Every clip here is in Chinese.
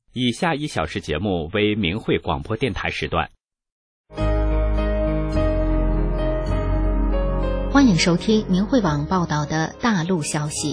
以下1小时节目为明慧广播电台时段。 欢迎收听明慧网报道的大陆消息。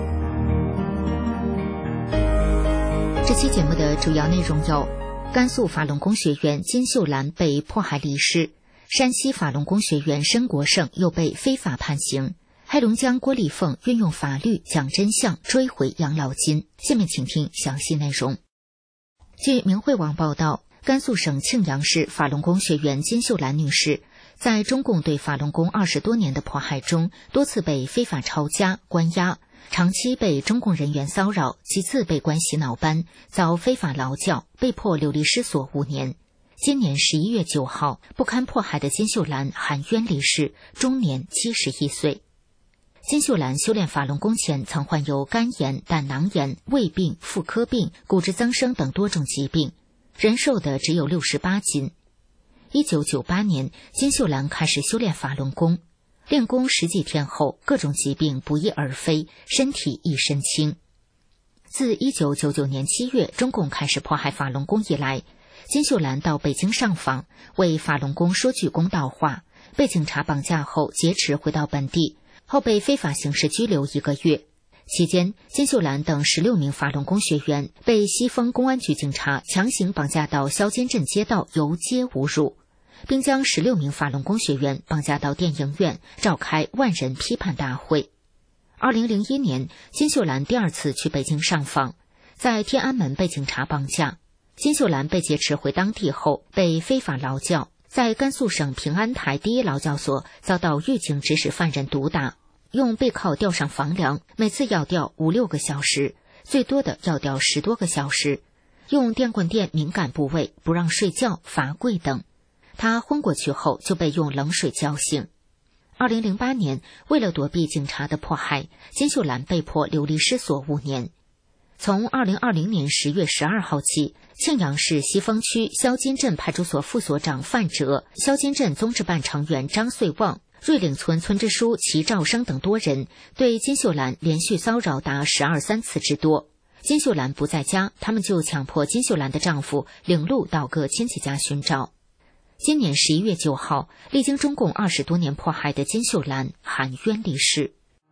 这期节目的主要内容有：甘肃法轮功学员金秀兰被迫害离世，山西法轮功学员申国胜又被非法判刑，黑龙江郭丽凤运用法律讲真相，追回养老金。下面请听详细内容。据明慧网报道，甘肃省庆阳市法轮功学员金秀兰女士在中共对法轮功20多年的迫害中，多次被非法抄家、关押，长期被中共人员骚扰，几次被关洗脑班，遭非法劳教，被迫流离失所5年。今年11月9号，不堪迫害的金秀兰含冤离世，终年71岁。金秀兰修炼法轮功前曾患有肝炎、胆囊炎、胃病、妇科病、骨质增生等多种疾病，人瘦的只有68斤。1998年，金秀兰开始修炼法轮功，练功10几天后，各种疾病不翼而飞，身体一身轻。自1999年7月中共开始迫害法轮功以来，金秀兰到北京上访，为法轮功说句公道话，被警察绑架后劫持回到本地，后被非法刑事拘留1个月。期间，金秀兰等16名法轮功学员被西丰公安局警察强行绑架到萧尖镇街道游街侮辱，并将16名法轮功学员绑架到电影院召开万人批判大会。2001年，金秀兰第2次去北京上访，在天安门被警察绑架。金秀兰被劫持回当地后，被非法劳教，在甘肃省平安台第1劳教所遭到狱警指使犯人毒打，用背铐吊上房梁，每次要吊5、6个小时，最多的要吊10多个小时，用电棍电敏感部位，不让睡觉、罚跪等。他昏过去后就被用冷水浇醒。2008年，为了躲避警察的迫害，金秀兰被迫流离失所5年。从2020年10月12号起，庆阳市西丰区萧金镇派出所副所长范哲、萧金镇综治办成员张穗旺、瑞岭村村支书齐兆生等多人对金秀兰连续骚扰达12、3次之多。金秀兰不在家，他们就强迫金秀兰的丈夫领路到各亲戚家寻找。今年11月9号，历经中共20多年迫害的金秀兰含冤离世。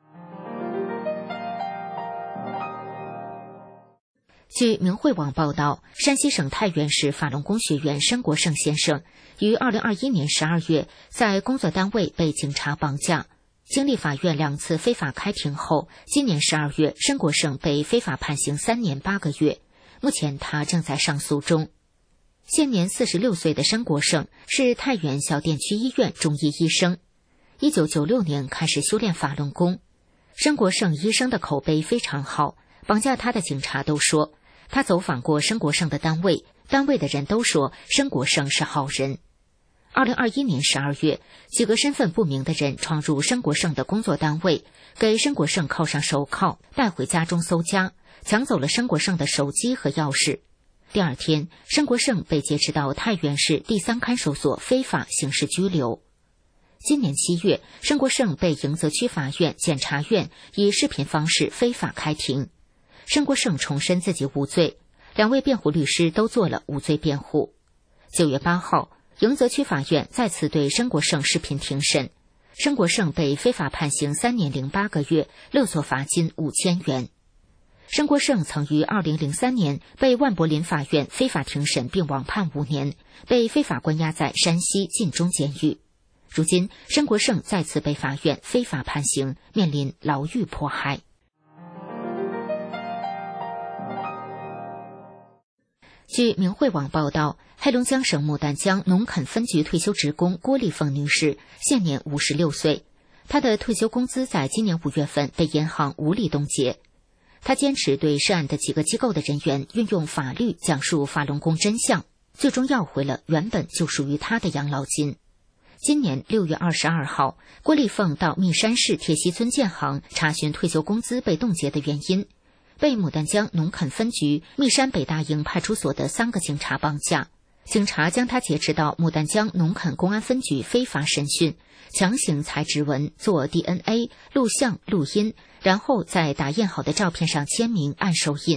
据明慧网报道，山西省太原市法轮功学员申国胜先生于2021年12月在工作单位被警察绑架，经历法院2次非法开庭后，今年12月申国胜被非法判刑3年8个月，目前他正在上诉中。现年46岁的申国胜是太原小店区医院中医医生，1996年开始修炼法轮功。申国胜医生的口碑非常好，绑架他的警察都说，他走访过申国胜的单位，单位的人都说申国胜是好人。2021年12月，几个身份不明的人闯入申国胜的工作单位，给申国胜铐上手铐，带回家中搜家，抢走了申国胜的手机和钥匙。第2天，申国胜被劫持到太原市第3看守所非法刑事拘留。今年7月，申国胜被迎泽区法院、检察院以视频方式非法开庭。申国胜重申自己无罪，2位辩护律师都做了无罪辩护。9月8号，迎泽区法院再次对申国胜视频庭审，申国胜被非法判刑3年0 8个月，勒索罚金5000元。申国胜曾于2003年被万柏林法院非法庭审并网判5年，被非法关押在山西晋中监狱。如今，申国胜再次被法院非法判刑，面临牢狱迫害。据明慧网报道，黑龙江省牡丹江农垦分局退休职工郭丽凤女士现年56岁，她的退休工资在今年5月份被银行无理冻结。她坚持对涉案的几个机构的人员运用法律讲述法轮功真相，最终要回了原本就属于她的养老金。今年6月22号，郭丽凤到密山市铁西村建行查询退休工资被冻结的原因，被牡丹江农垦分局密山北大营派出所的3个警察绑架。警察将她劫持到牡丹江农垦公安分局非法审讯，强行采指纹、做 DNA、录像、录音，然后在打印好的照片上签名按手印。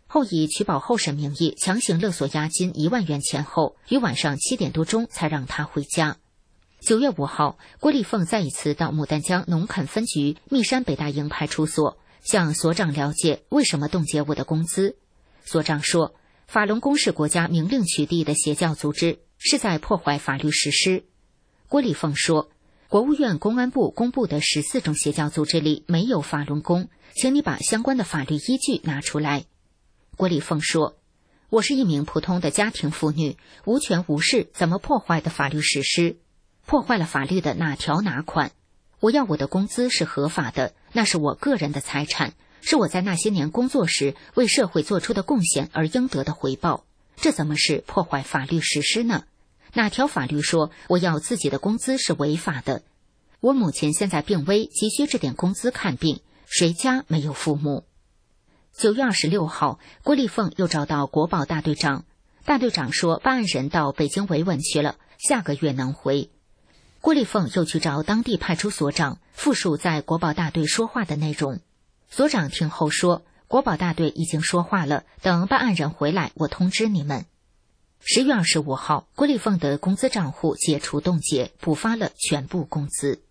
后以取保候审名义强行勒索押金1万元前后，于晚上7点多钟才让他回家。9月5号，郭丽凤再一次到牡丹江农垦分局密山北大营派出所，向所长了解为什么冻结我的工资。所长说，法轮功是国家明令取缔的邪教组织，是在破坏法律实施。郭丽凤说，国务院公安部公布的14种邪教组织里没有法轮功，请你把相关的法律依据拿出来。郭丽凤说，我是一名普通的家庭妇女，无权无势怎么破坏的法律实施，破坏了法律的哪条哪款？我要我的工资是合法的，那是我个人的财产，是我在那些年工作时为社会做出的贡献而应得的回报，这怎么是破坏法律实施呢？哪条法律说我要自己的工资是违法的？我母亲现在病危，急需这点工资看病，谁家没有父母？9月26号，郭丽凤又找到国保大队长，大队长说办案人到北京维稳去了，下个月能回。郭丽凤又去找当地派出所长，复述在国保大队说话的内容。所长听后说，国保大队已经说话了，等办案人回来我通知你们。10月25号，郭丽凤的工资账户解除冻结，补发了全部工资。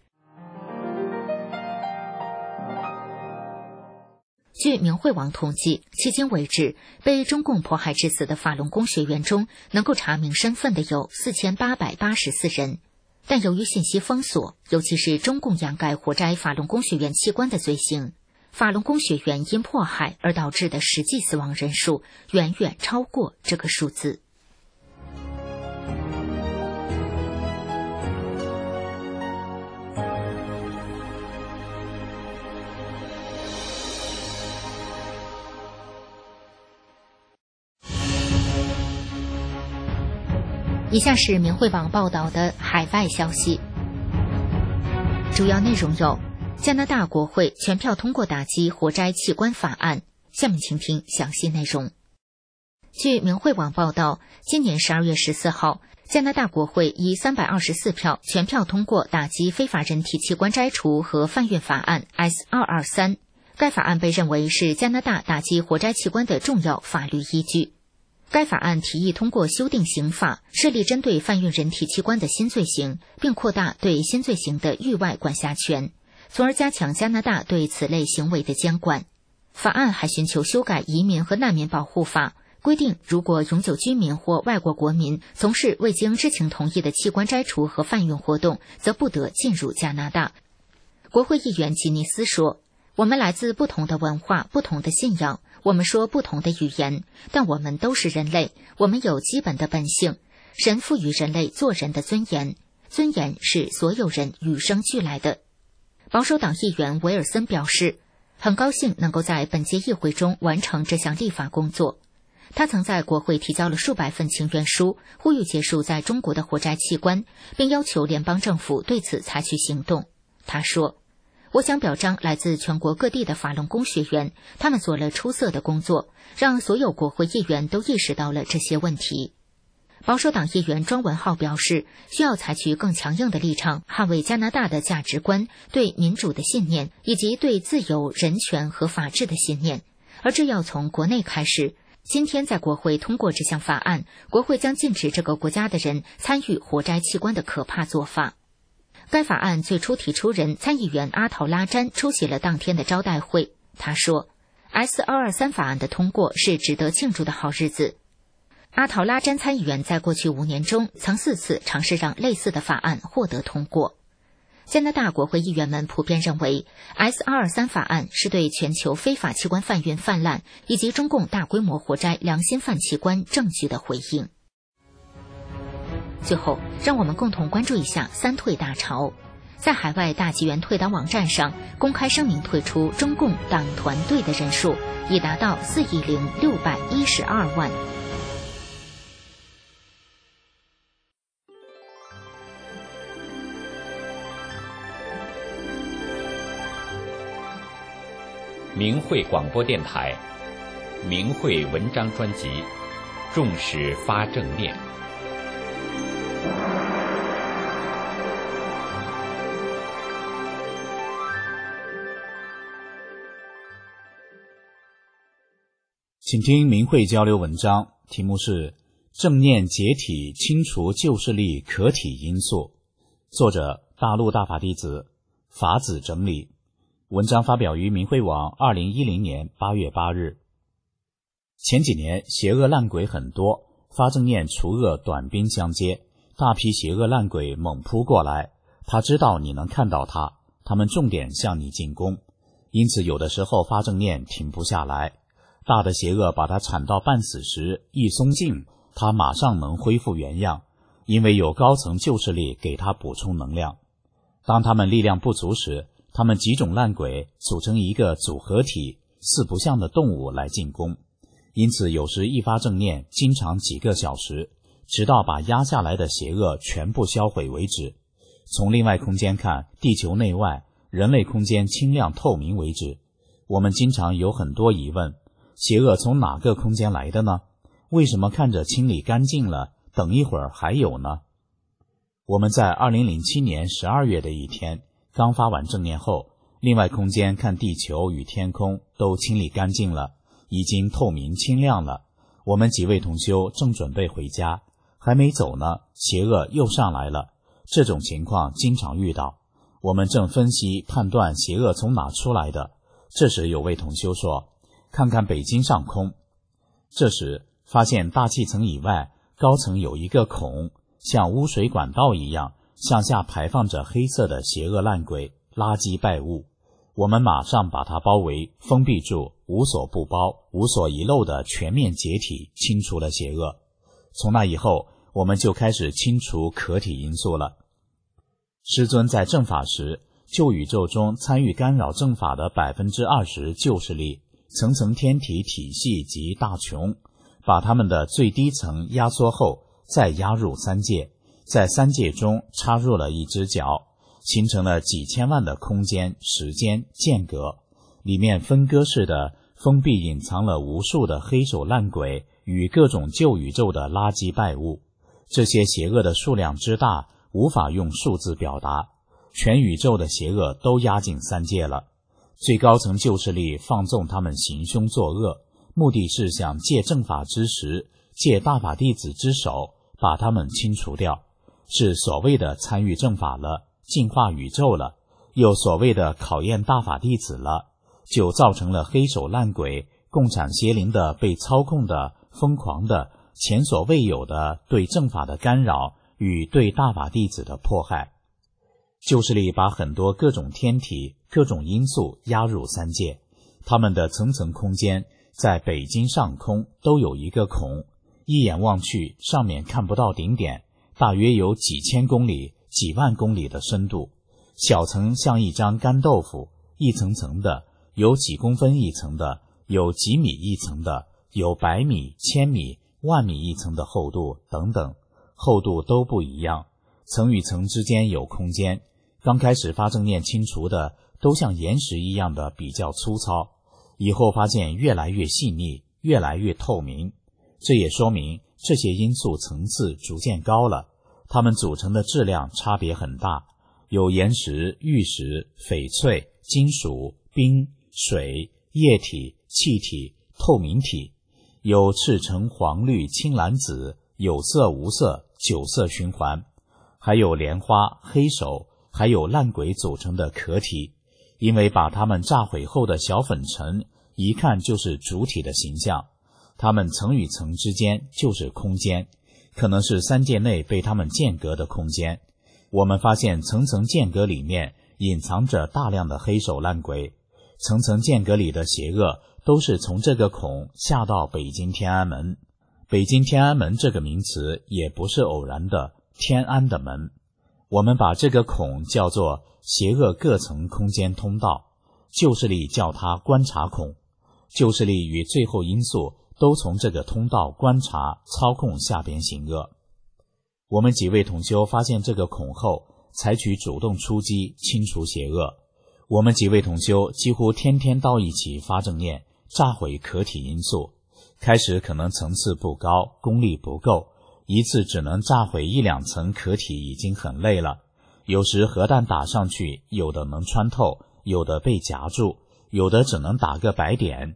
据明慧网统计，迄今为止，被中共迫害致死的法轮功学员中，能够查明身份的有4884人。但由于信息封锁，尤其是中共掩盖活摘法轮功学员器官的罪行，法轮功学员因迫害而导致的实际死亡人数远远超过这个数字。以下是明慧网报道的海外消息，主要内容有：加拿大国会全票通过打击活摘器官法案。下面请听详细内容。据明慧网报道，今年12月14号，加拿大国会以324票全票通过打击非法人体器官摘除和贩运法案 S223。该法案被认为是加拿大打击活摘器官的重要法律依据。该法案提议通过修订刑法，设立针对贩运人体器官的新罪行，并扩大对新罪行的域外管辖权，从而加强加拿大对此类行为的监管。法案还寻求修改移民和难民保护法，规定如果永久居民或外国国民从事未经知情同意的器官摘除和贩运活动，则不得进入加拿大。国会议员吉尼斯说，我们来自不同的文化、不同的信仰，我们说不同的语言，但我们都是人类，我们有基本的本性。神赋予人类做人的尊严，尊严是所有人与生俱来的。保守党议员维尔森表示，很高兴能够在本届议会中完成这项立法工作。他曾在国会提交了数百份请愿书，呼吁结束在中国的活摘器官，并要求联邦政府对此采取行动。他说，我想表彰来自全国各地的法轮功学员，他们做了出色的工作，让所有国会议员都意识到了这些问题。保守党议员庄文浩表示，需要采取更强硬的立场，捍卫加拿大的价值观、对民主的信念，以及对自由、人权和法治的信念，而这要从国内开始。今天在国会通过这项法案，国会将禁止这个国家的人参与活摘器官的可怕做法。该法案最初提出人参议员阿陶拉詹出席了当天的招待会。他说 ，S223 法案的通过是值得庆祝的好日子。阿陶拉詹参议员在过去5年中曾4次尝试让类似的法案获得通过。加拿大国会议员们普遍认为 S223 法案是对全球非法器官贩运泛滥以及中共大规模活摘良心犯器官证据的回应。最后，让我们共同关注一下三退大潮。在海外大纪元退党网站上公开声明退出中共党团队的人数已达到4.612万。 明慧广播电台，明慧文章专辑，重视发正念。 请听明慧交流文章，题目是正念解体清除旧势力可体因素，作者大陆大法弟子，法子整理。文章发表于明慧网2010年8月8日。前几年邪恶烂鬼很多，发正念除恶短兵相接，大批邪恶烂鬼猛扑过来，他知道你能看到他，他们重点向你进攻，因此有的时候发正念停不下来。大的邪恶把他铲到半死时，一松劲，他马上能恢复原样，因为有高层旧势力给他补充能量。当他们力量不足时，他们几种烂鬼组成一个组合体，四不像的动物来进攻。因此有时一发正念，经常几个小时，直到把压下来的邪恶全部销毁为止。从另外空间看，地球内外人类空间清亮透明为止。我们经常有很多疑问，邪恶从哪个空间来的呢？为什么看着清理干净了，等一会儿还有呢？我们在2007年12月的一天刚发完正念后，另外空间看地球与天空都清理干净了，已经透明清亮了。我们几位同修正准备回家，还没走呢，邪恶又上来了。这种情况经常遇到，我们正分析判断邪恶从哪出来的。这时有位同修说，看看北京上空。这时发现大气层以外高层有一个孔，像污水管道一样，向下排放着黑色的邪恶烂鬼、垃圾败物。我们马上把它包围封闭住，无所不包、无所遗漏的全面解体，清除了邪恶。从那以后，我们就开始清除可体因素了。师尊在正法时，旧宇宙中参与干扰正法的 20% 旧势力、层层天体体系及大穷，把他们的最低层压缩后，再压入三界，在三界中插入了一只脚，形成了几千万的空间、时间间隔，里面分割式的封闭隐藏了无数的黑手烂鬼与各种旧宇宙的垃圾败物。这些邪恶的数量之大，无法用数字表达，全宇宙的邪恶都压进三界了。最高层旧势力放纵他们行凶作恶，目的是想借正法之时，借大法弟子之手，把他们清除掉，是所谓的参与正法了，净化宇宙了，又所谓的考验大法弟子了，就造成了黑手烂鬼、共产邪灵的被操控的、疯狂的、前所未有的对正法的干扰与对大法弟子的迫害。旧势力把很多各种天体、各种因素压入三界，他们的层层空间在北京上空都有一个孔，一眼望去，上面看不到顶点，大约有几千公里、几万公里的深度，小层像一张干豆腐，一层层的，有几公分一层的，有几米一层的，有100米、1000米、10000米一层的厚度等等，厚度都不一样，层与层之间有空间。刚开始发正念清除的都像岩石一样的比较粗糙，以后发现越来越细腻，越来越透明。这也说明这些因素层次逐渐高了，它们组成的质量差别很大，有岩石、玉石、翡翠、金属、冰、水、液体、气体、透明体，有赤橙黄绿青蓝紫、有色无色、9色循环，还有莲花、黑手，还有烂鬼组成的壳体。因为把它们炸毁后的小粉尘一看就是主体的形象，它们层与层之间就是空间，可能是三界内被它们间隔的空间。我们发现层层间隔里面隐藏着大量的黑手烂鬼，层层间隔里的邪恶都是从这个孔下到北京天安门。北京天安门这个名词也不是偶然的，天安的门。我们把这个孔叫做邪恶各层空间通道，旧势力叫它观察孔。旧势力与最后因素都从这个通道观察、操控下边行恶。我们几位同修发现这个孔后，采取主动出击，清除邪恶。我们几位同修几乎天天到一起发正念，炸毁可体因素。开始可能层次不高，功力不够，一次只能炸毁1-2层壳体已经很累了。有时核弹打上去，有的能穿透，有的被夹住，有的只能打个白点。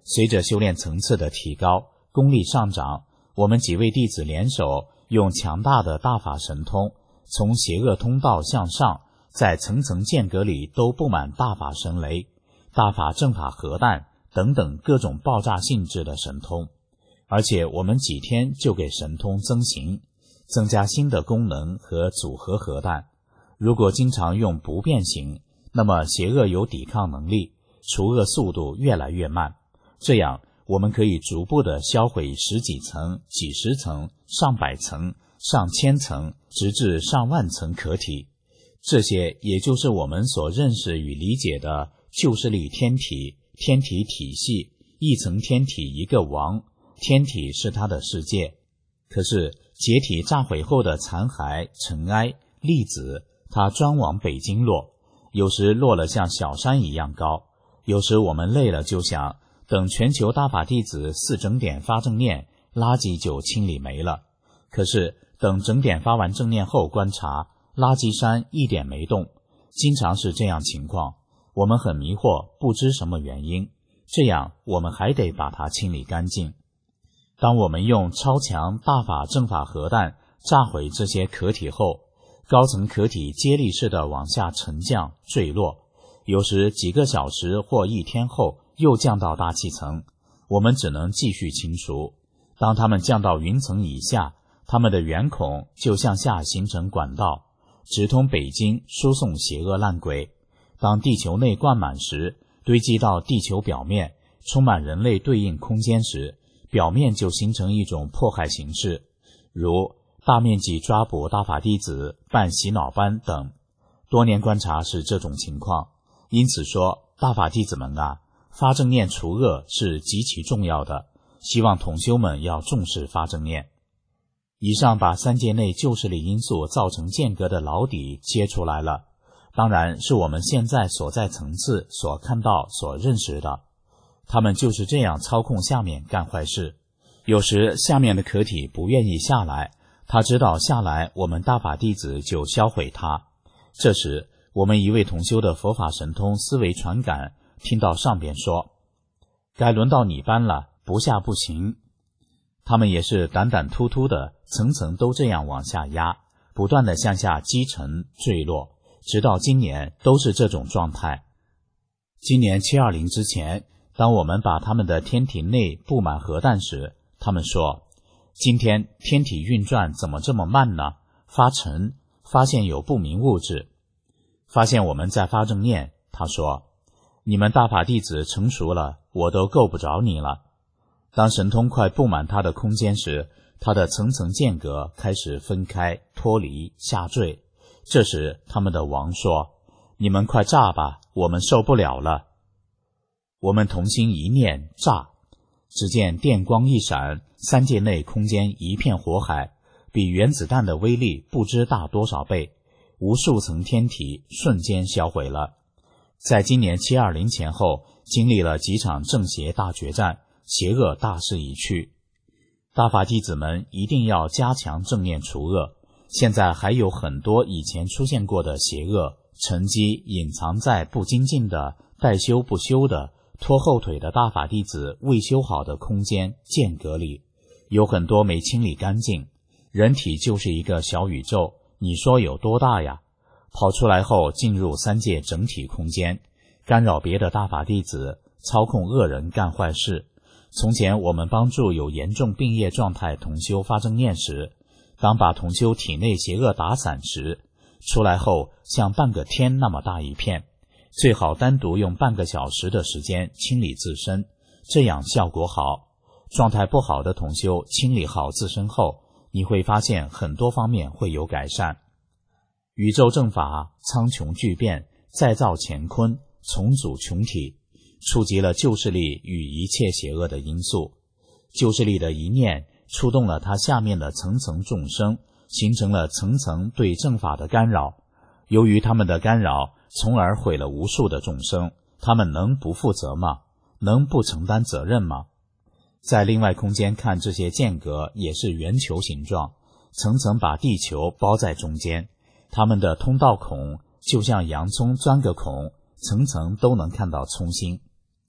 随着修炼层次的提高，功力上涨，我们几位弟子联手，用强大的大法神通，从邪恶通道向上，在层层间隔里都布满大法神雷、大法正法核弹等等各种爆炸性质的神通。而且我们几天就给神通增型，增加新的功能和组合核弹。如果经常用不变形，那么邪恶有抵抗能力，除恶速度越来越慢。这样我们可以逐步地销毁十几层、几十层、上百层、上千层，直至上万层壳体。这些也就是我们所认识与理解的旧势力天体、天体体系，一层天体一个王，天体是它的世界。可是解体炸毁后的残骸、尘埃、粒子，它专往北京落，有时落了像小山一样高，有时我们累了就想，等全球大法弟子4整点发正念，垃圾就清理没了。可是等整点发完正念后观察，垃圾山一点没动，经常是这样情况。我们很迷惑，不知什么原因，这样我们还得把它清理干净。当我们用超强大法正法核弹炸毁这些壳体后，高层壳体接力式的往下沉降坠落，有时几个小时或一天后又降到大气层，我们只能继续清除。当它们降到云层以下，它们的圆孔就向下形成管道，直通北京，输送邪恶烂鬼。当地球内灌满时，堆积到地球表面，充满人类对应空间时，表面就形成一种迫害形式，如大面积抓捕大法弟子、办洗脑班等。多年观察是这种情况。因此说，大法弟子们啊，发正念除恶是极其重要的，希望同修们要重视发正念。以上把三界内旧势力因素造成间隔的老底揭出来了，当然是我们现在所在层次所看到所认识的。他们就是这样操控下面干坏事。有时下面的壳体不愿意下来，他知道下来我们大法弟子就销毁他。这时我们一位同修的佛法神通思维传感，听到上边说，该轮到你班了，不下不行。他们也是胆胆突突的，层层都这样往下压，不断的向下积沉坠落，直到今年都是这种状态。今年720之前，当我们把他们的天体内布满核弹时，他们说，今天天体运转怎么这么慢呢？发沉，发现有不明物质。发现我们在发正念，他说，你们大法弟子成熟了，我都够不着你了。当神通快布满他的空间时，他的层层间隔开始分开、脱离、下坠。这时他们的王说，你们快炸吧，我们受不了了。我们同心一念，炸。只见电光一闪，三界内空间一片火海，比原子弹的威力不知大多少倍，无数层天体瞬间销毁了。在今年720前后，经历了几场正邪大决战，邪恶大势已去。大法弟子们一定要加强正念除恶。现在还有很多以前出现过的邪恶沉积隐藏在不精进的、待修不修的、拖后腿的大法弟子未修好的空间间隔里，有很多没清理干净。人体就是一个小宇宙，你说有多大呀？跑出来后进入三界整体空间，干扰别的大法弟子，操控恶人干坏事。从前我们帮助有严重病业状态同修发正念时，当把同修体内邪恶打散时，出来后像半个天那么大一片，最好单独用半个小时的时间清理自身，这样效果好。状态不好的同修清理好自身后，你会发现很多方面会有改善。宇宙正法苍穹巨变，再造乾坤，重组穹体，触及了旧势力与一切邪恶的因素。旧势力的一念触动了它下面的层层众生，形成了层层对正法的干扰。由于他们的干扰，从而毁了无数的众生，他们能不负责吗？能不承担责任吗？在另外空间看，这些间隔也是圆球形状，层层把地球包在中间，它们的通道孔就像洋葱钻个孔，层层都能看到葱心。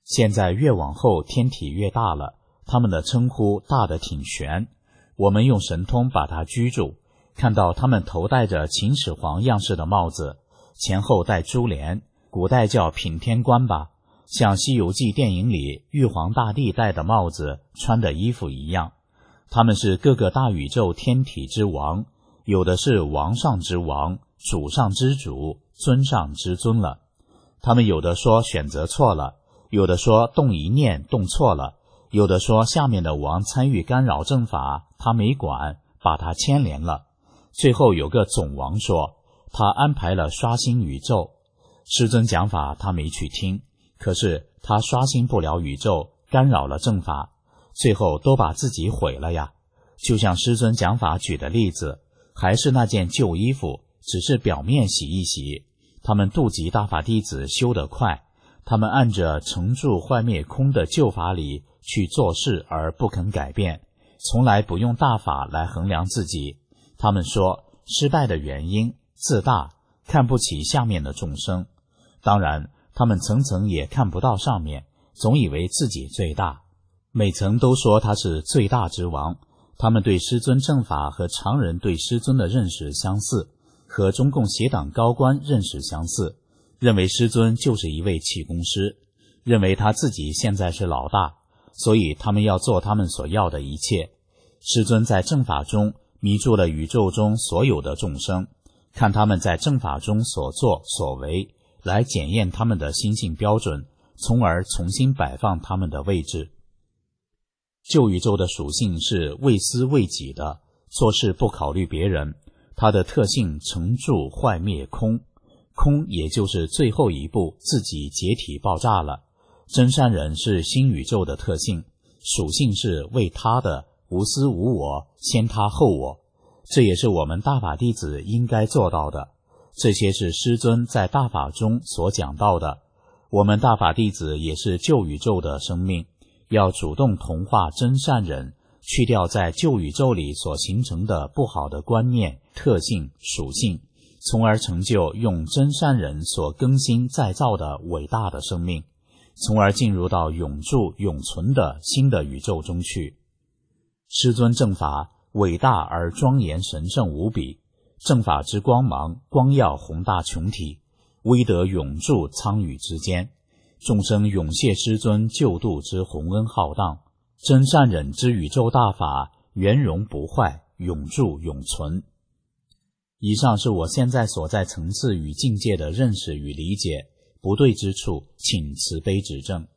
现在越往后天体越大了，他们的称呼大得挺悬。我们用神通把它居住，看到他们头戴着秦始皇样式的帽子，前后戴珠帘，古代叫品天冠吧，像《西游记》电影里玉皇大帝戴的帽子，穿的衣服一样。他们是各个大宇宙天体之王，有的是王上之王，主上之主，尊上之尊了。他们有的说选择错了，有的说动一念动错了，有的说下面的王参与干扰政法，他没管，把他牵连了。最后有个总王说他安排了刷新宇宙，师尊讲法他没去听，可是他刷新不了宇宙，干扰了政法，最后都把自己毁了呀。就像师尊讲法举的例子，还是那件旧衣服，只是表面洗一洗。他们度极大法弟子修得快，他们按着成住坏灭空的旧法理去做事而不肯改变，从来不用大法来衡量自己。他们说失败的原因自大，看不起下面的众生。当然他们层层也看不到上面，总以为自己最大，每层都说他是最大之王。他们对师尊正法和常人对师尊的认识相似，和中共邪党高官认识相似，认为师尊就是一位气功师，认为他自己现在是老大，所以他们要做他们所要的一切。师尊在正法中迷住了宇宙中所有的众生，看他们在正法中所作所为，来检验他们的心性标准，从而重新摆放他们的位置。旧宇宙的属性是为私为己的，做事不考虑别人，它的特性成住坏灭空，空也就是最后一步自己解体爆炸了。真善人是新宇宙的特性，属性是为他的，无私无我，先他后我，这也是我们大法弟子应该做到的。这些是师尊在大法中所讲到的。我们大法弟子也是旧宇宙的生命，要主动同化真善人，去掉在旧宇宙里所形成的不好的观念、特性、属性，从而成就用真善人所更新再造的伟大的生命，从而进入到永驻永存的新的宇宙中去。师尊正法伟大而庄严神圣无比，正法之光芒光耀宏大穹体，威德永驻苍宇之间，众生永谢师尊救度之宏恩浩荡，真善忍之宇宙大法圆融不坏，永驻永存。以上是我现在所在层次与境界的认识与理解，不对之处请慈悲指正。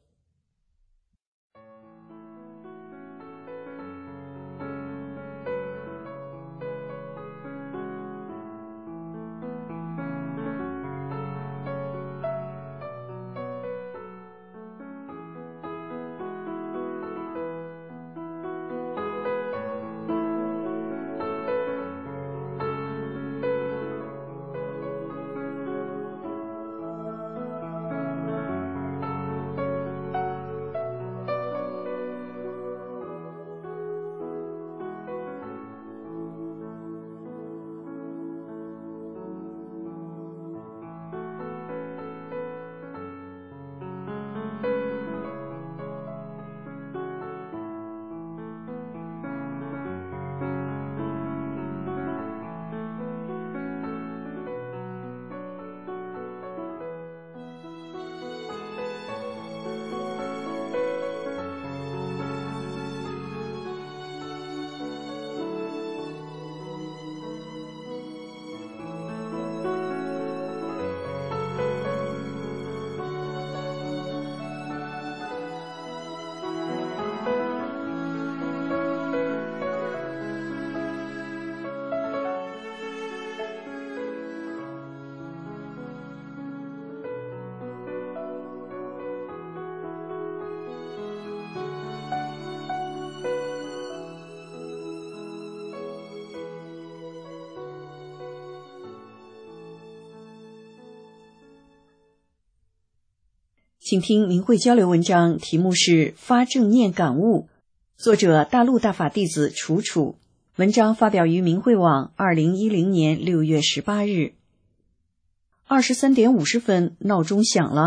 请听明慧交流文章，题目是发正念感悟，作者大陆大法弟子楚楚，文章发表于明慧网2010年6月18日。23点50分，闹钟响了，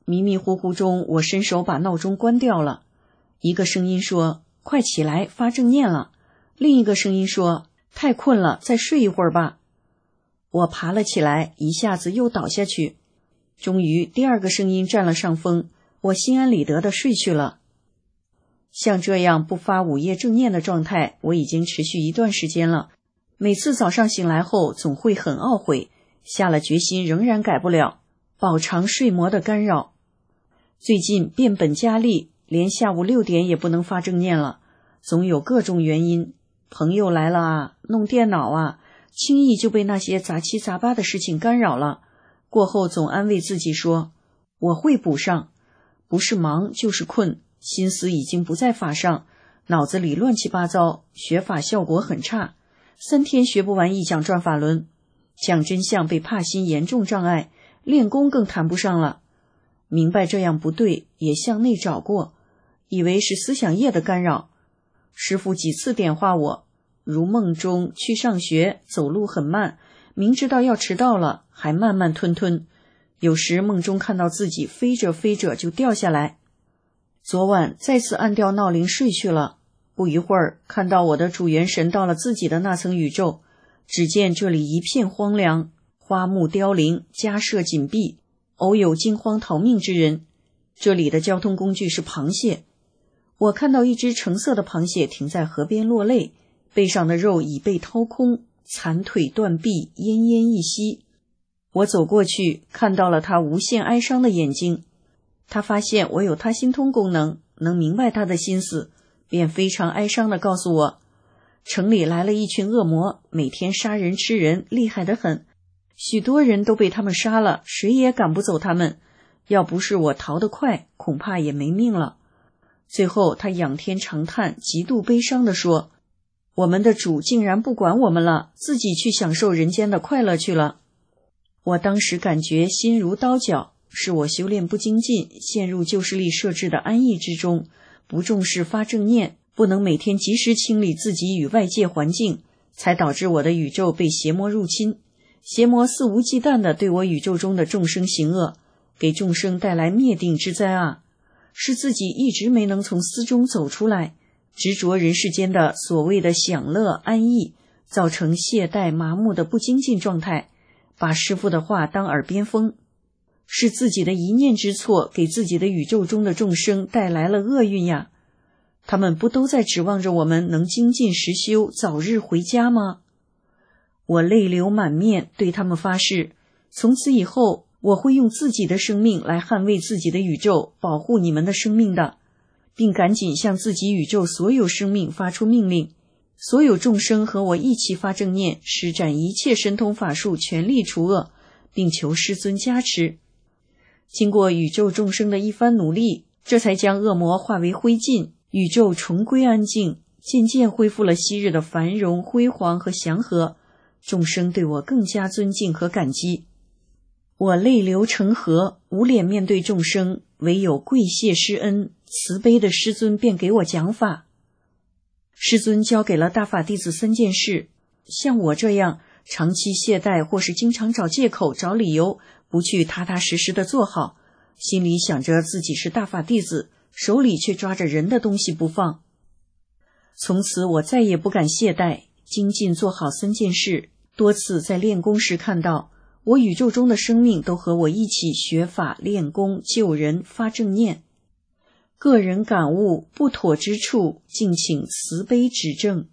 迷迷糊糊中，我伸手把闹钟关掉了。一个声音说：“快起来，发正念了。”另一个声音说：“太困了，再睡一会儿吧。”我爬了起来，一下子又倒下去。终于，第二个声音占了上风，我心安理得地睡去了。像这样不发午夜正念的状态，我已经持续一段时间了。每次早上醒来后，总会很懊悔，下了决心仍然改不了，饱尝睡魔的干扰。最近变本加厉，连下午6点也不能发正念了，总有各种原因，朋友来了啊，弄电脑啊，轻易就被那些杂七杂八的事情干扰了。过后总安慰自己说，我会补上，不是忙就是困，心思已经不在法上，脑子里乱七八糟，学法效果很差，3天学不完一讲转法轮，讲真相被怕心严重障碍，练功更谈不上了。明白这样不对，也向内找过，以为是思想业的干扰。师父几次点化我，如梦中去上学，走路很慢，明知道要迟到了，还慢慢吞吞。有时梦中看到自己飞着飞着就掉下来。昨晚再次按掉闹铃睡去了，不一会儿看到我的主元神到了自己的那层宇宙，只见这里一片荒凉，花木凋零，家舍紧闭，偶有惊慌逃命之人。这里的交通工具是螃蟹，我看到一只橙色的螃蟹停在河边落泪，背上的肉已被掏空，残腿断臂，奄奄一息。我走过去，看到了他无限哀伤的眼睛。他发现我有他心通功能，能明白他的心思，便非常哀伤地告诉我，城里来了一群恶魔，每天杀人吃人，厉害得很，许多人都被他们杀了，谁也赶不走他们，要不是我逃得快，恐怕也没命了。最后他仰天长叹，极度悲伤地说，我们的主竟然不管我们了，自己去享受人间的快乐去了。我当时感觉心如刀绞，是我修炼不精进，陷入旧势力设置的安逸之中，不重视发正念，不能每天及时清理自己与外界环境，才导致我的宇宙被邪魔入侵。邪魔肆无忌惮地对我宇宙中的众生行恶，给众生带来灭顶之灾啊！是自己一直没能从思中走出来，执着人世间的所谓的享乐安逸，造成懈怠麻木的不精进状态，把师父的话当耳边风。是自己的一念之错，给自己的宇宙中的众生带来了厄运呀！他们不都在指望着我们能精进实修，早日回家吗？我泪流满面，对他们发誓，从此以后我会用自己的生命来捍卫自己的宇宙，保护你们的生命的，并赶紧向自己宇宙所有生命发出命令，所有众生和我一起发正念，施展一切神通法术，全力除恶，并求师尊加持。经过宇宙众生的一番努力，这才将恶魔化为灰烬，宇宙重归安静，渐渐恢复了昔日的繁荣辉煌和祥和，众生对我更加尊敬和感激。我泪流成河，无脸面对众生，唯有跪谢师恩，慈悲的师尊便给我讲法。师尊教给了大法弟子3件事，像我这样长期懈怠或是经常找借口找理由，不去踏踏实实的做好，心里想着自己是大法弟子，手里却抓着人的东西不放。从此我再也不敢懈怠，精进做好3件事。多次在练功时看到我宇宙中的生命都和我一起学法练功救人发正念，个人感悟不妥之处，敬请慈悲指正。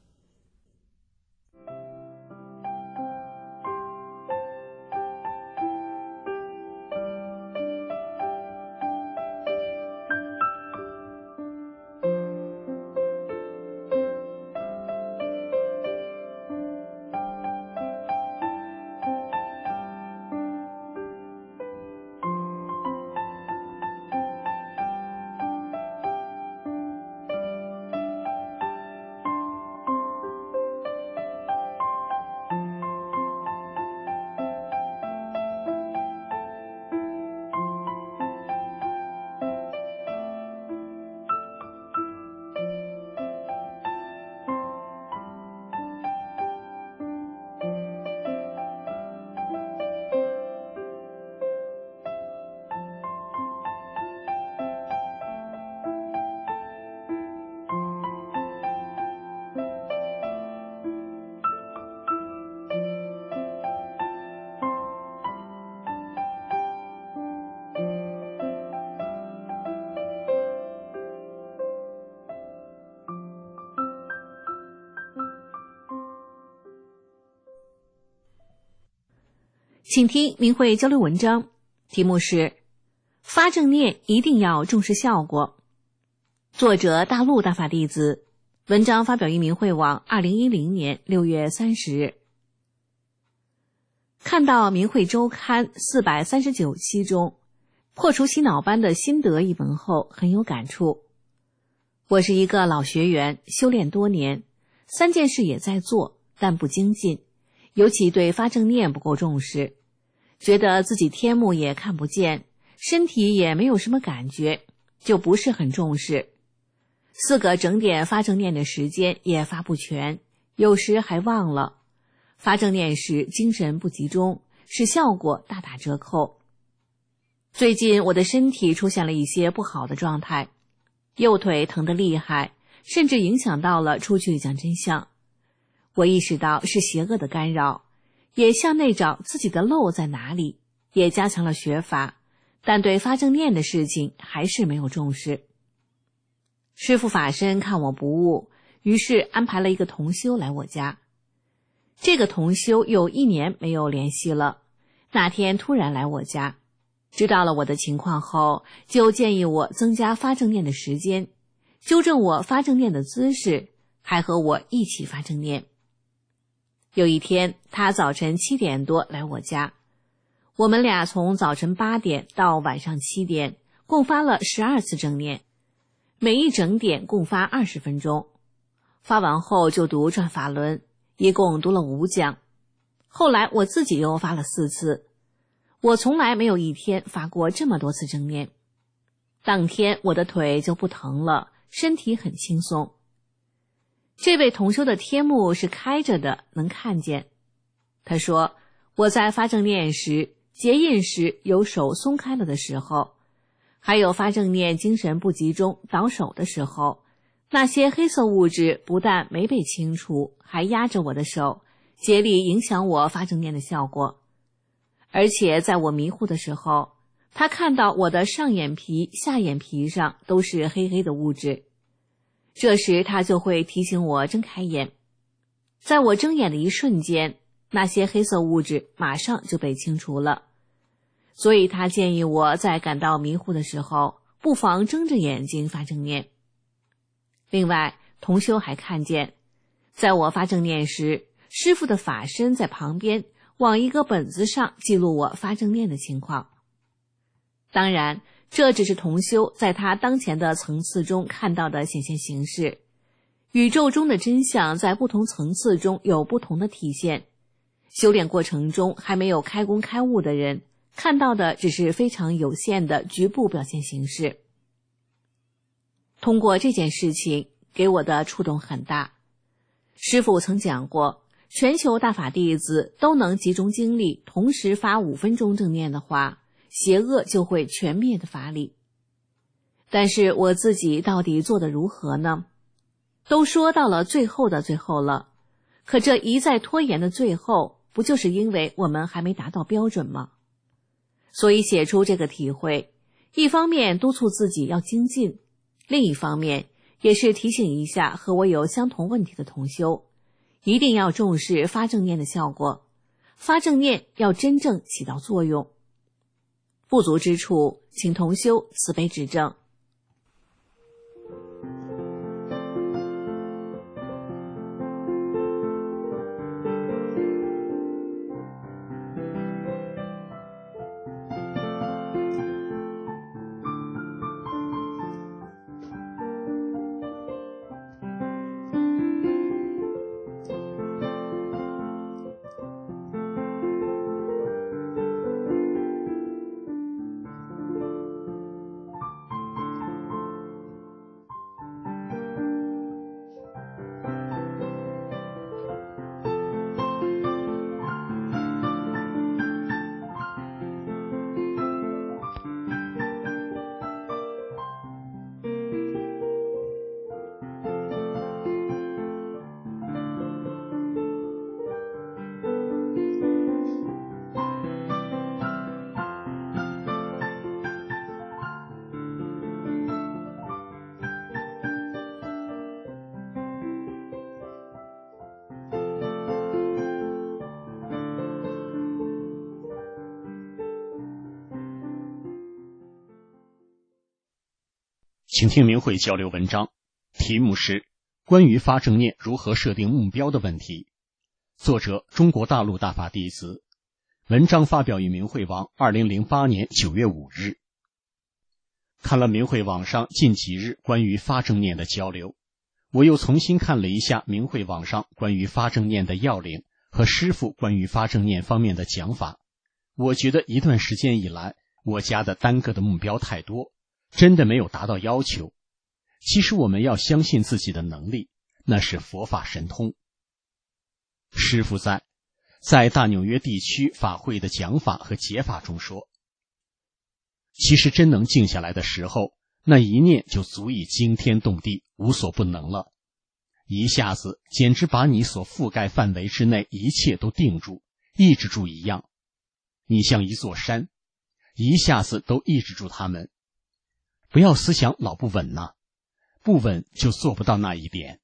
请听明慧交流文章，题目是发正念一定要重视效果。作者大陆大法弟子，文章发表于明慧网2010年6月30日。看到明慧周刊439期中破除洗脑班的心得一文后，很有感触。我是一个老学员，修炼多年，3件事也在做，但不精进，尤其对发正念不够重视，觉得自己天目也看不见，身体也没有什么感觉，就不是很重视。4个整点发正念的时间也发不全，有时还忘了。发正念时精神不集中，使效果大打折扣。最近我的身体出现了一些不好的状态，右腿疼得厉害，甚至影响到了出去讲真相。我意识到是邪恶的干扰，也向内找自己的漏在哪里，也加强了学法，但对发正念的事情还是没有重视。师父法身看我不悟，于是安排了一个同修来我家。这个同修有1年没有联系了，那天突然来我家，知道了我的情况后，就建议我增加发正念的时间，纠正我发正念的姿势，还和我一起发正念。有一天，他早晨7点多来我家，我们俩从早晨8点到晚上7点，共发了12次正念，每一整点共发20分钟。发完后就读转法轮，一共读了5讲。后来我自己又发了4次，我从来没有一天发过这么多次正念。当天我的腿就不疼了，身体很轻松。这位同修的天目是开着的，能看见。他说，我在发正念时，结印时有手松开了的时候，还有发正念精神不集中倒手的时候，那些黑色物质不但没被清除，还压着我的手，竭力影响我发正念的效果。而且在我迷糊的时候，他看到我的上眼皮、下眼皮上都是黑黑的物质，这时他就会提醒我睁开眼。在我睁眼的一瞬间，那些黑色物质马上就被清除了。所以他建议我在感到迷糊的时候，不妨睁着眼睛发正念。另外，同修还看见，在我发正念时，师父的法身在旁边往一个本子上记录我发正念的情况。当然，这只是同修在他当前的层次中看到的显现形式，宇宙中的真相在不同层次中有不同的体现。修炼过程中还没有开工开悟的人，看到的只是非常有限的局部表现形式。通过这件事情，给我的触动很大。师父曾讲过，全球大法弟子都能集中精力同时发5分钟正念的话，邪恶就会全灭的法理。但是我自己到底做得如何呢？都说到了最后的最后了，可这一再拖延的最后，不就是因为我们还没达到标准吗？所以写出这个体会，一方面督促自己要精进，另一方面也是提醒一下和我有相同问题的同修，一定要重视发正念的效果，发正念要真正起到作用。不足之处，请同修慈悲指正。 请听明慧交流文章，题目是关于发正念如何设定目标的问题，作者中国大陆大法弟子，文章发表于明慧网2008年9月5日。看了明慧网上近几日关于发正念的交流，我又重新看了一下明慧网上关于发正念的要领和师父关于发正念方面的讲法。我觉得一段时间以来，我家的单个的目标太多，真的没有达到要求。其实我们要相信自己的能力，那是佛法神通。师父在大纽约地区法会的讲法和解法中说，其实真能静下来的时候，那一念就足以惊天动地，无所不能了。一下子简直把你所覆盖范围之内一切都定住、抑制住一样。你像一座山，一下子都抑制住它们。不要思想老不稳呐，不稳就做不到那一点。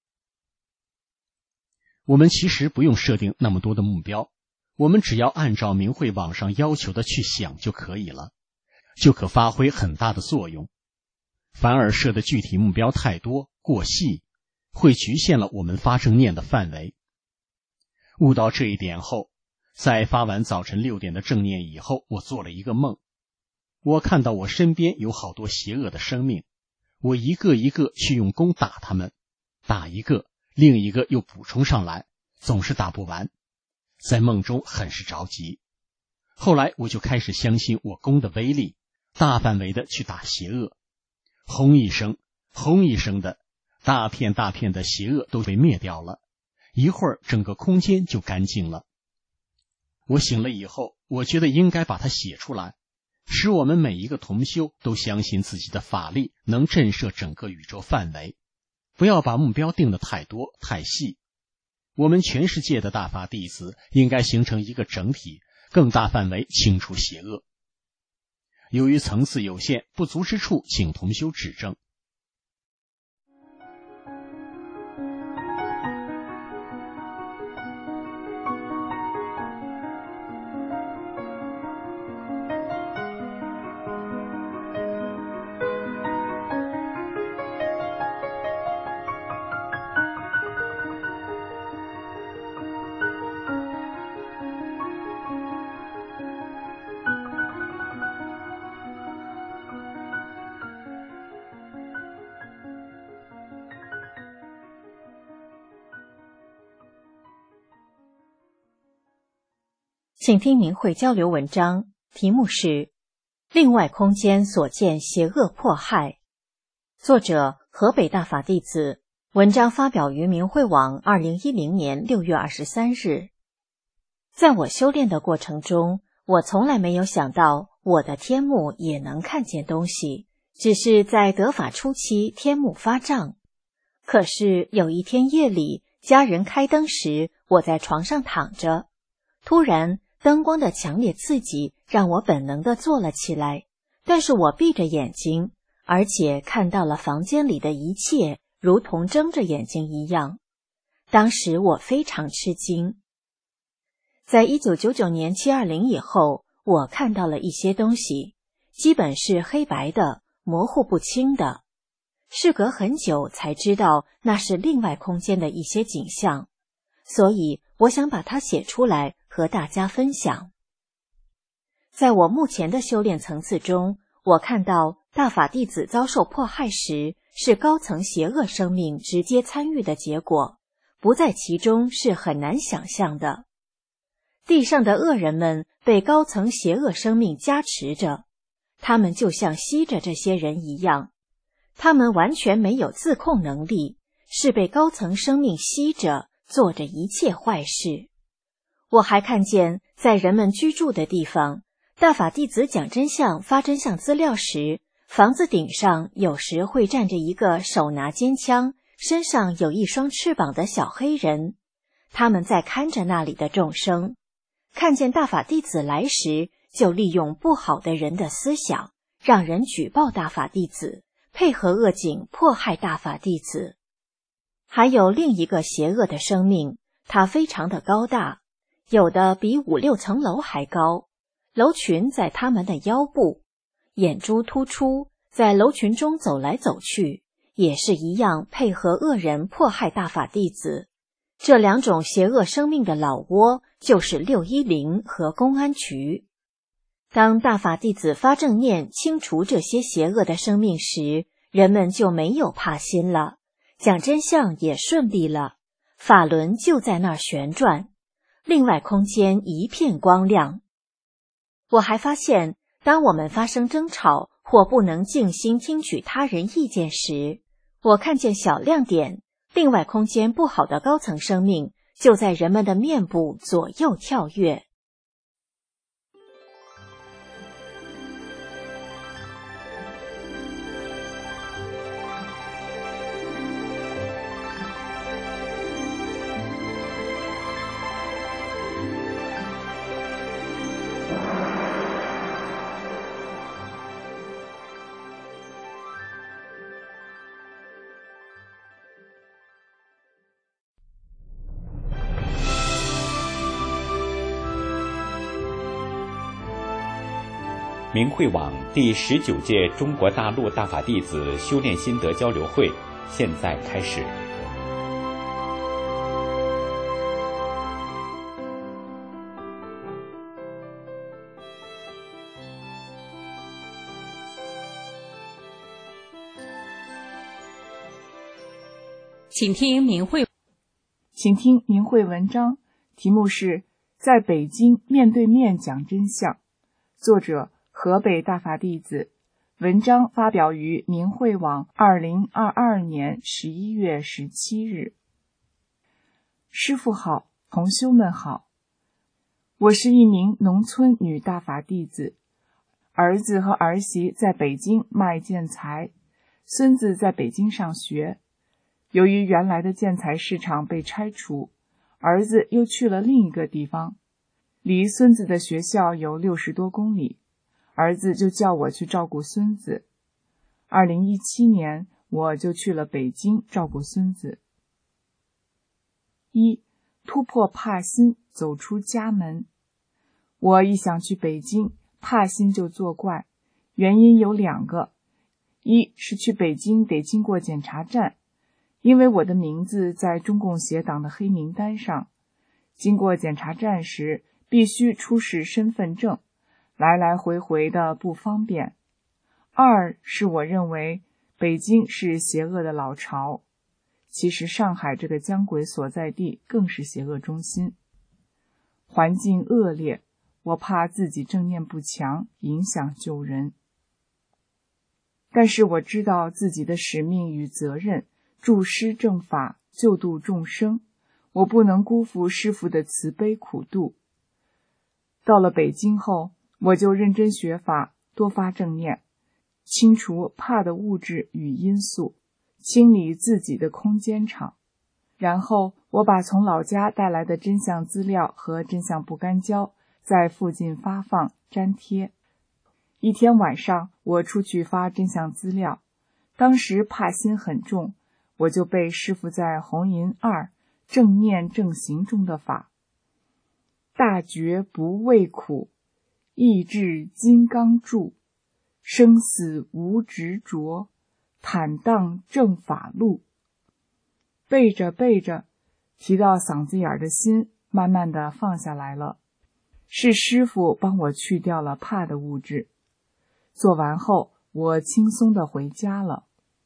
我们其实不用设定那么多的目标，我们只要按照明慧网上要求的去想就可以了，就可发挥很大的作用。反而设的具体目标太多、过细，会局限了我们发正念的范围。悟到这一点后，在发完早晨6点的正念以后，我做了一个梦。我看到我身边有好多邪恶的生命，我一个一个去用弓打他们，打一个，另一个又补充上来，总是打不完。在梦中很是着急。后来我就开始相信我弓的威力，大范围的去打邪恶。轰一声，轰一声的，大片大片的邪恶都被灭掉了，一会儿整个空间就干净了。我醒了以后，我觉得应该把它写出来，使我们每一个同修都相信自己的法力能震慑整个宇宙范围，不要把目标定得太多太细。我们全世界的大法弟子应该形成一个整体，更大范围清除邪恶。由于层次有限，不足之处请同修指正。 请听明慧交流文章，题目是另外空间所见邪恶迫害，作者河北大法弟子，文章发表于明慧网2010年6月23日。在我修炼的过程中，我从来没有想到我的天目也能看见东西，只是在得法初期天目发胀。可是有一天夜里，家人开灯时，我在床上躺着，突然灯光的强烈刺激让我本能地坐了起来，但是我闭着眼睛，而且看到了房间里的一切如同睁着眼睛一样。当时我非常吃惊。在1999年720以后，我看到了一些东西，基本是黑白的，模糊不清的。事隔很久才知道那是另外空间的一些景象，所以我想把它写出来和大家分享。在我目前的修炼层次中，我看到大法弟子遭受迫害时，是高层邪恶生命直接参与的结果，不在其中是很难想象的。地上的恶人们被高层邪恶生命加持着，他们就像吸着这些人一样，他们完全没有自控能力，是被高层生命吸着，做着一切坏事。我还看见在人们居住的地方，大法弟子讲真相发真相资料时，房子顶上有时会站着一个手拿尖枪，身上有一双翅膀的小黑人，他们在看着那里的众生。看见大法弟子来时，就利用不好的人的思想，让人举报大法弟子，配合恶警迫害大法弟子。还有另一个邪恶的生命，它非常的高大，有的比5、6层楼还高，楼群在他们的腰部，眼珠突出， 在楼群中走来走去，也是一样配合恶人迫害大法弟子。这两种邪恶生命的老窝就是610和公安局。当大法弟子发正念清除这些邪恶的生命时，人们就没有怕心了，讲真相也顺利了，法轮就在那儿旋转，另外空间一片光亮。我还发现，当我们发生争吵或不能静心听取他人意见时，我看见小亮点，另外空间不好的高层生命就在人们的面部左右跳跃。 明慧网第19届中国大陆大法弟子修炼心得交流会现在开始。 请听明慧文章，题目是在北京面对面讲真相，作者河北大法弟子，文章发表于明慧网2022年11月17日。师父好，同修们好，我是一名农村女大法弟子，儿子和儿媳在北京卖建材，孙子在北京上学。由于原来的建材市场被拆除，儿子又去了另一个地方，离孙子的学校有60多公里，儿子就叫我去照顾孙子。2017年，我就去了北京照顾孙子。突破怕心，走出家门。我一想去北京，怕心就作怪，原因有2个。一是去北京得经过检查站，因为我的名字在中共协党的黑名单上，经过检查站时必须出示身份证，来来回回的不方便。2是我认为北京是邪恶的老巢，其实上海这个江鬼所在地更是邪恶中心，环境恶劣，我怕自己正念不强，影响救人。但是我知道自己的使命与责任，助师正法，救度众生，我不能辜负师父的慈悲苦度。到了北京后，我就认真学法，多发正念，清除怕的物质与因素，清理自己的空间场。然后我把从老家带来的真相资料和真相不干胶在附近发放粘贴。一天晚上，我出去发真相资料，当时怕心很重，我就背师父在红银2正念正行中的法：大觉不畏苦，意志金刚柱，生死无执着，坦荡正法路。背着背着，提到嗓子眼的心慢慢的放下来了，是师父帮我去掉了怕的物质。做完后，我轻松的回家了。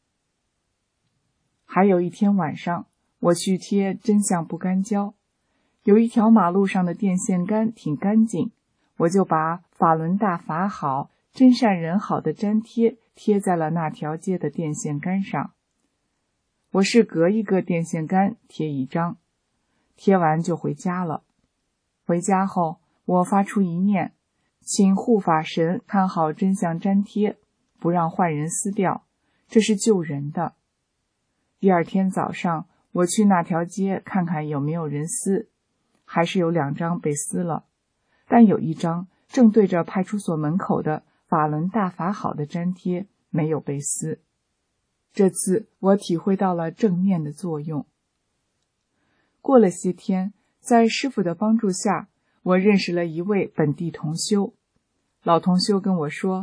还有一天晚上，我去贴真相不干胶，有一条马路上的电线杆挺干净，我就把法轮大法好，真善人好的粘贴贴在了那条街的电线杆上。我是隔一个电线杆贴一张，贴完就回家了。回家后，我发出一念，请护法神看好真相粘贴，不让坏人撕掉，这是救人的。第二天早上，我去那条街看看有没有人撕，还是有2张被撕了，但有1张正对着派出所门口的法轮大法好的粘贴没有被撕。这次我体会到了正念的作用。过了些天，在师父的帮助下，我认识了一位本地同修。老同修跟我说，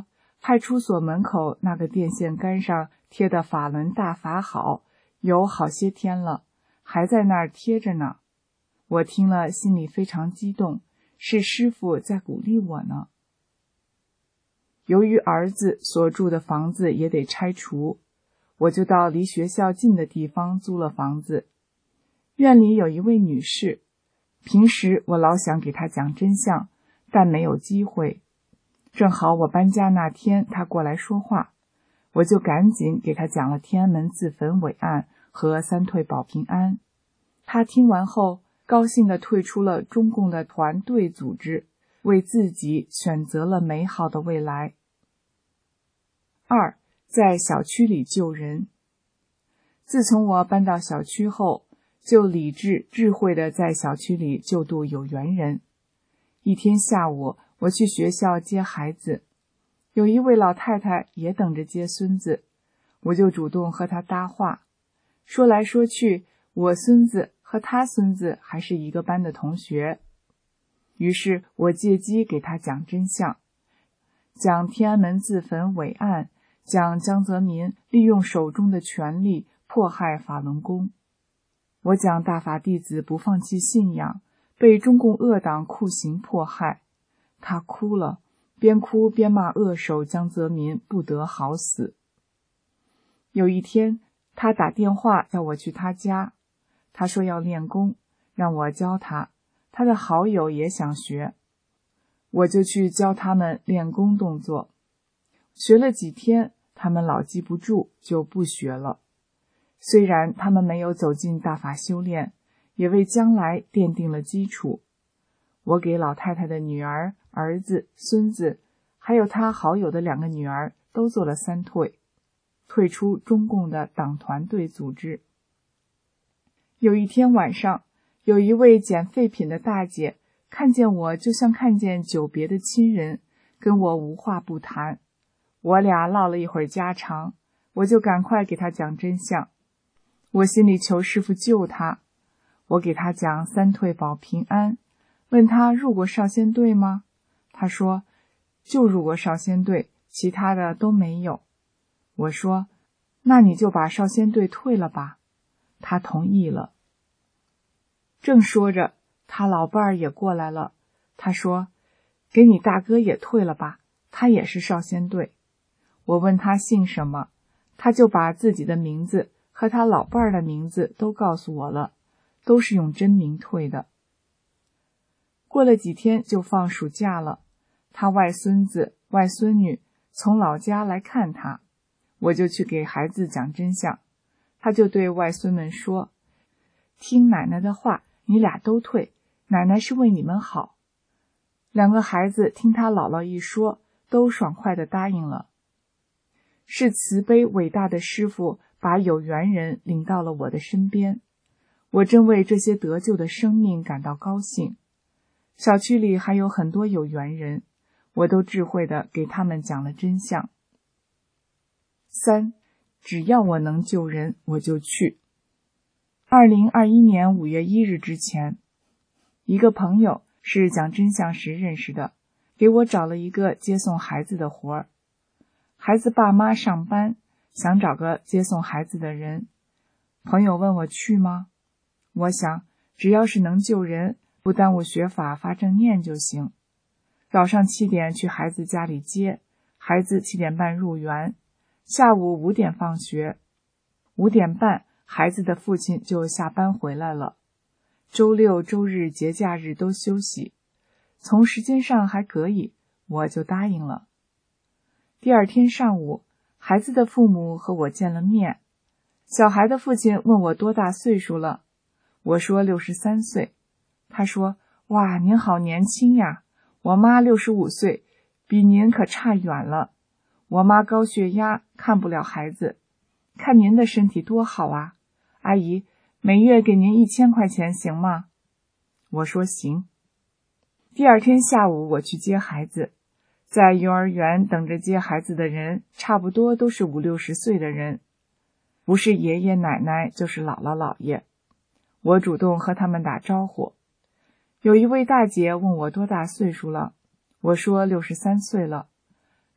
派出所门口那个电线杆上贴的法轮大法好，有好些天了，还在那儿贴着呢。我听了心里非常激动，是师父在鼓励我呢。由于儿子所住的房子也得拆除，我就到离学校近的地方租了房子。院里有一位女士，平时我老想给她讲真相，但没有机会。正好我搬家那天她过来说话，我就赶紧给她讲了天安门自焚伟案和三退保平安。她听完后高兴地退出了中共的团队组织，为自己选择了美好的未来。2. 在小区里救人。自从我搬到小区后，就理智智慧地在小区里救度有缘人。一天下午，我去学校接孩子，有一位老太太也等着接孙子，我就主动和她搭话，说来说去，我孙子和他孙子还是一个班的同学。于是我借机给他讲真相，讲天安门自焚伟案，讲江泽民利用手中的权力迫害法轮功。我讲大法弟子不放弃信仰，被中共恶党酷刑迫害。他哭了，边哭边骂恶手江泽民不得好死。有一天，他打电话叫我去他家，他说要练功，让我教他，他的好友也想学，我就去教他们练功动作。学了几天，他们老记不住，就不学了。虽然他们没有走进大法修炼，也为将来奠定了基础。我给老太太的女儿、儿子、孙子，还有他好友的2个女儿都做了3退，退出中共的党团队组织。有一天晚上，有一位捡废品的大姐看见我就像看见久别的亲人，跟我无话不谈。我俩唠了一会儿家常，我就赶快给她讲真相。我心里求师父救她，我给她讲3退保平安，问她入过少先队吗？她说就入过少先队，其他的都没有。我说那你就把少先队退了吧。她同意了。正说着，他老伴儿也过来了，他说给你大哥也退了吧，他也是少先队。我问他姓什么，他就把自己的名字和他老伴儿的名字都告诉我了，都是用真名退的。过了几天就放暑假了，他外孙子、外孙女从老家来看他，我就去给孩子讲真相。他就对外孙们说，听奶奶的话，你俩都退，奶奶是为你们好。2个孩子听他姥姥一说，都爽快地答应了。是慈悲伟大的师父把有缘人领到了我的身边，我真为这些得救的生命感到高兴。小区里还有很多有缘人，我都智慧地给他们讲了真相。3. 只要我能救人，我就去。2021年5月1日之前，一个朋友是讲真相时认识的，给我找了一个接送孩子的活儿。孩子爸妈上班，想找个接送孩子的人。朋友问我去吗？我想，只要是能救人，不耽误学法发正念就行。早上7点去孩子家里接，孩子7点半入园，下午5点放学，5点半孩子的父亲就下班回来了。周六周日节假日都休息，从时间上还可以，我就答应了。第2天上午，孩子的父母和我见了面。小孩的父亲问我多大岁数了，我说63岁。他说，哇，您好年轻呀，我妈65岁，比您可差远了。我妈高血压，看不了孩子，看您的身体多好啊，阿姨，每月给您1000块钱行吗？我说行。第2天下午我去接孩子，在幼儿园等着接孩子的人差不多都是50、60岁的人，不是爷爷奶奶就是姥姥姥爷。我主动和他们打招呼。有一位大姐问我多大岁数了，我说63岁了。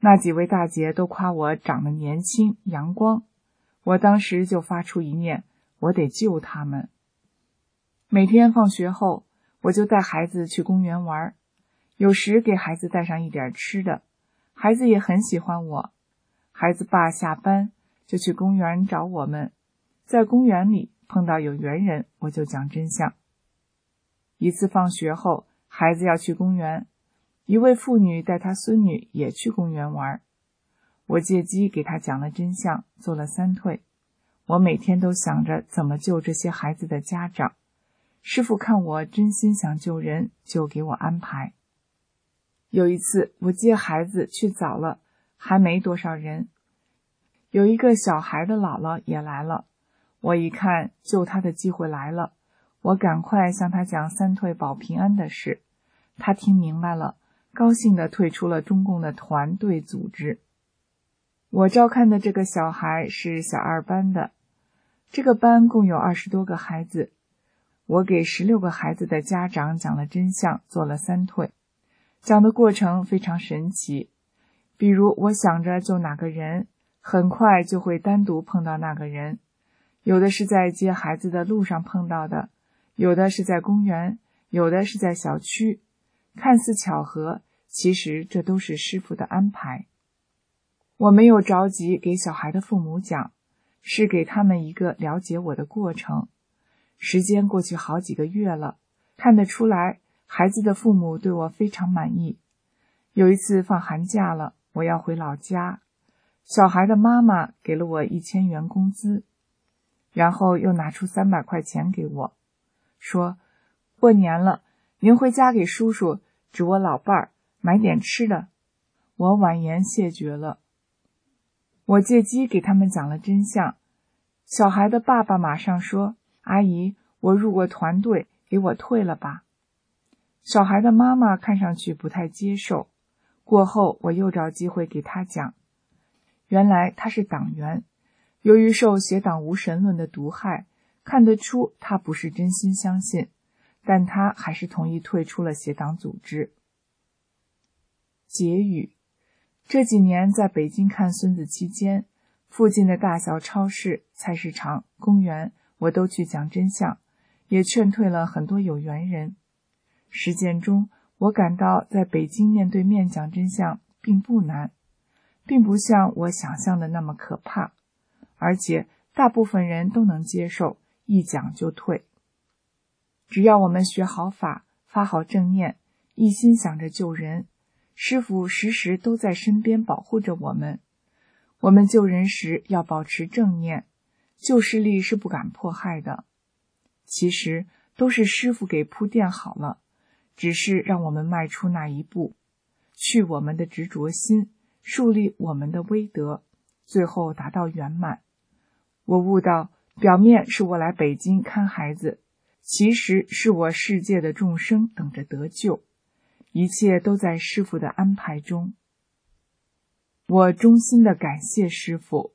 那几位大姐都夸我长得年轻阳光，我当时就发出一念，我得救他们。每天放学后，我就带孩子去公园玩，有时给孩子带上一点吃的，孩子也很喜欢我。孩子爸下班就去公园找我们，在公园里碰到有缘人，我就讲真相。一次放学后，孩子要去公园，一位妇女带她孙女也去公园玩，我借机给她讲了真相，做了3退。我每天都想着怎么救这些孩子的家长，师父看我真心想救人，就给我安排。有一次我接孩子去早了，还没多少人，有一个小孩的姥姥也来了，我一看救他的机会来了，我赶快向他讲3退保平安的事，他听明白了，高兴地退出了中共的团队组织。我照看的这个小孩是小2班的，这个班共有20多个孩子，我给16个孩子的家长讲了真相，做了3退。讲的过程非常神奇，比如我想着救哪个人，很快就会单独碰到那个人，有的是在接孩子的路上碰到的，有的是在公园，有的是在小区，看似巧合，其实这都是师父的安排。我没有着急给小孩的父母讲，是给他们一个了解我的过程。时间过去好几个月了，看得出来孩子的父母对我非常满意。有一次放寒假了，我要回老家，小孩的妈妈给了我1000元工资，然后又拿出300块钱给我，说过年了，您回家给叔叔指我老伴儿买点吃的。我婉言谢绝了。我借机给他们讲了真相，小孩的爸爸马上说，阿姨，我入过团队，给我退了吧。小孩的妈妈看上去不太接受，过后我又找机会给他讲，原来他是党员，由于受邪党无神论的毒害，看得出他不是真心相信，但他还是同意退出了邪党组织。结语，这几年在北京看孙子期间，附近的大小超市、菜市场、公园，我都去讲真相，也劝退了很多有缘人。实践中，我感到在北京面对面讲真相并不难，并不像我想象的那么可怕，而且大部分人都能接受，一讲就退。只要我们学好法，发好正念，一心想着救人，师父时时都在身边保护着我们。我们救人时要保持正念，旧势力是不敢迫害的。其实都是师父给铺垫好了，只是让我们迈出那一步，去我们的执着心，树立我们的威德，最后达到圆满。我悟到，表面是我来北京看孩子，其实是我世界的众生等着得救，一切都在师父的安排中。我衷心的感谢师父。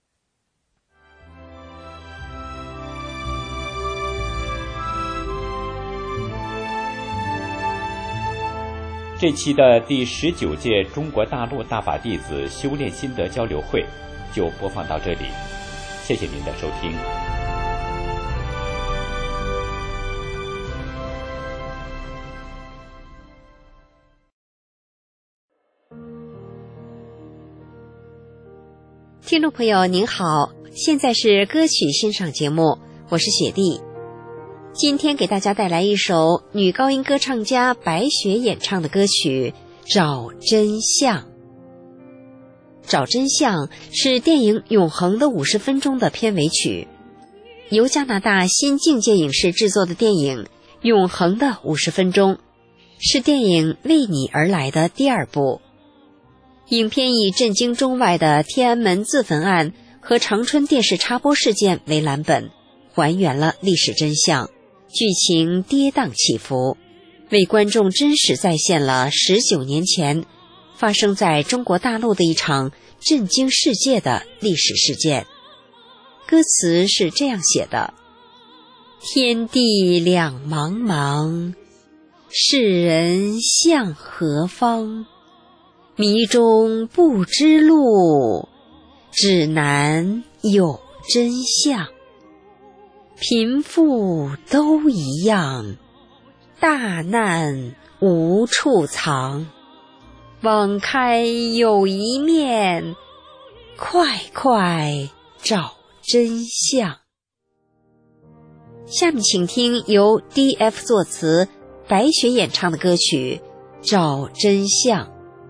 这期的第19届中国大陆大法弟子修炼心得交流会就播放到这里，谢谢您的收听。 听众朋友您好，现在是歌曲欣赏节目，我是雪莉。今天给大家带来一首女高音歌唱家白雪演唱的歌曲《找真相》。找真相是电影《永恒的50分钟》的片尾曲，由加拿大新境界影视制作的电影《永恒的50分钟》是电影《为你而来》的第2部。影片以震惊中外的天安门自焚案和长春电视插播事件为蓝本，还原了历史真相，剧情跌宕起伏，为观众真实再现了19年前发生在中国大陆的一场震惊世界的历史事件。歌词是这样写的：天地两茫茫，世人向何方？ 迷中不知路，指南有真相。贫富都一样，大难无处藏。网开有一面，快快找真相。下面请听由 D.F 作词，白雪演唱的歌曲《找真相》。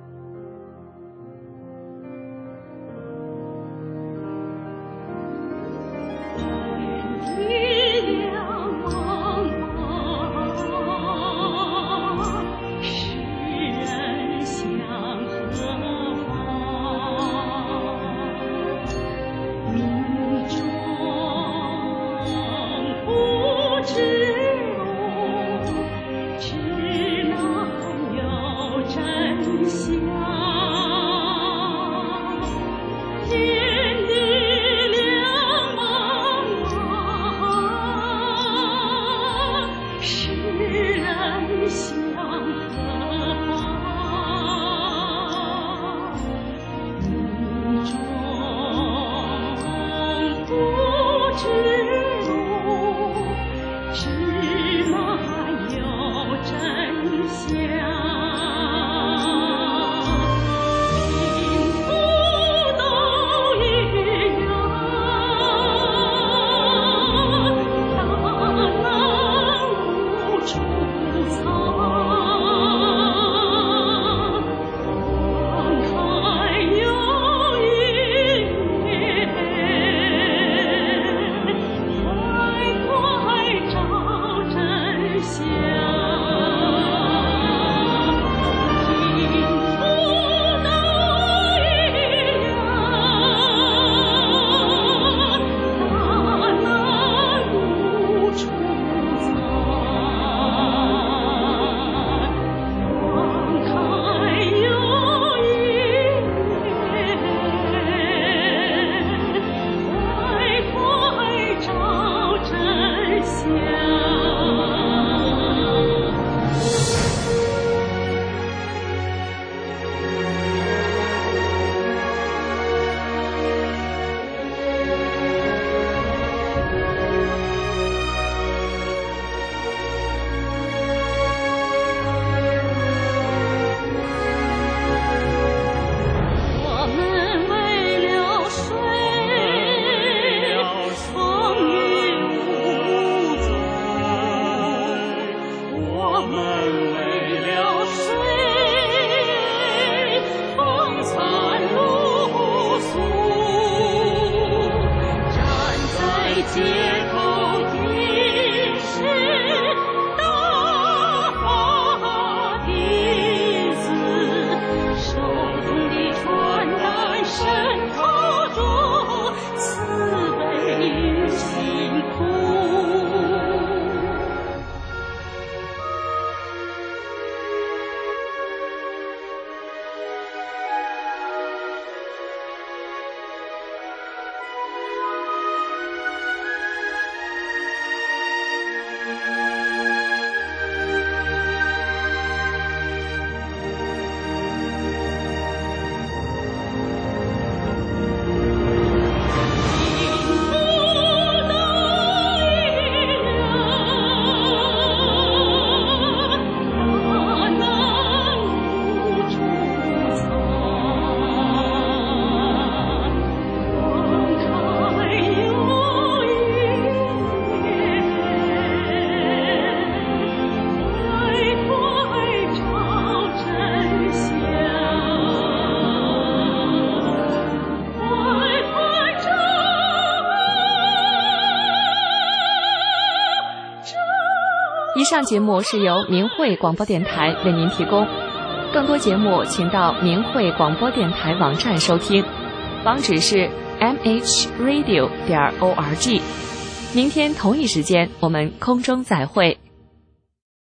以上节目是由明慧广播电台为您提供，更多节目请到明慧广播电台网站收听，网址是 mhradio.org。明天同一时间我们空中再会。